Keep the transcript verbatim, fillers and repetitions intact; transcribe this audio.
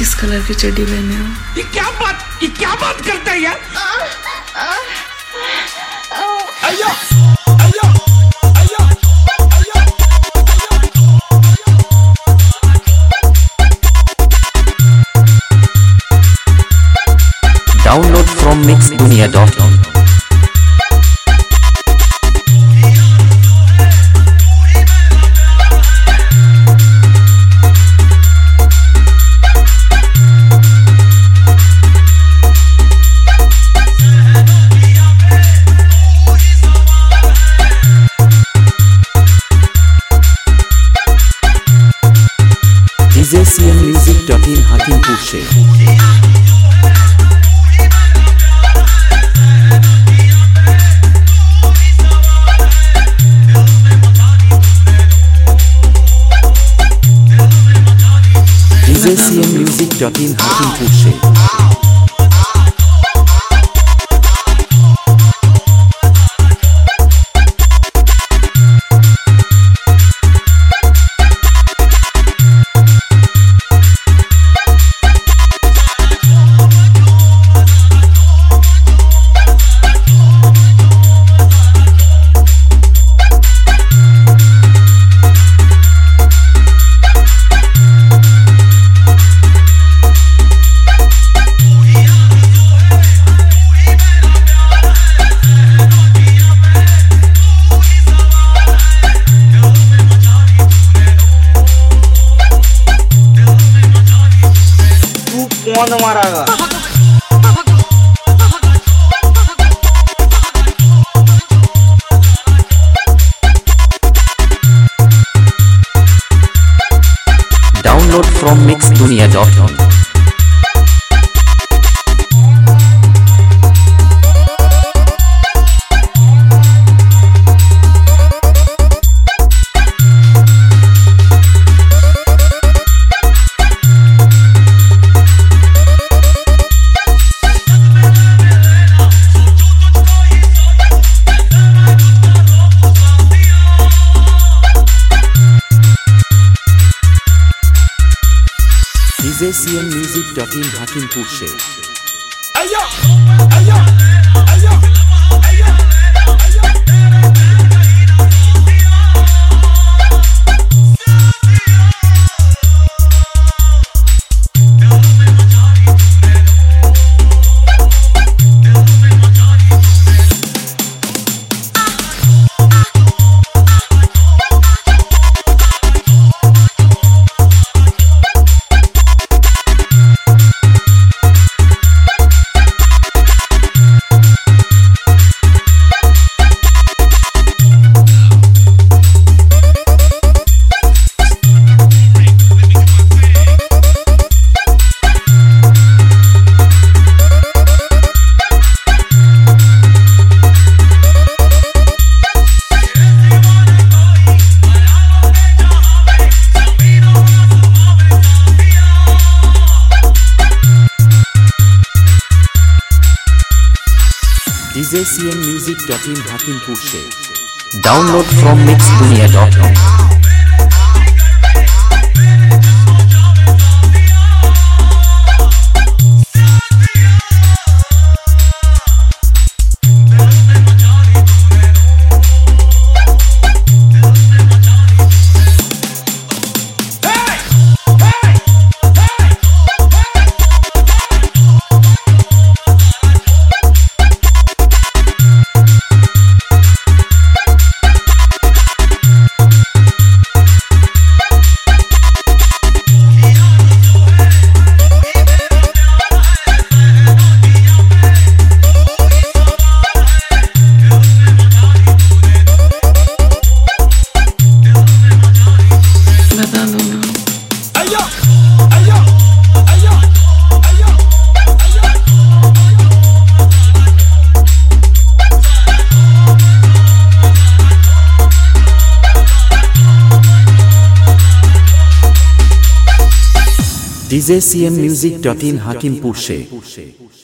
किस colour की चड्डी पहने हो? ये क्या बात ये क्या बात करता है यार? अयो अयो अयो अयो Download from mix dunia dot com. D J C M music dot in Hakimpur se D J C M music dot in Hakimpur se कौन मारागा? Download from mix dunia dot com. D J C M music dot in Hakimpur se अयो अयो अयो अयो D J C M music dot in Hakimpur se Download from mix dunia dot com. D J C M music dot in Hakimpur se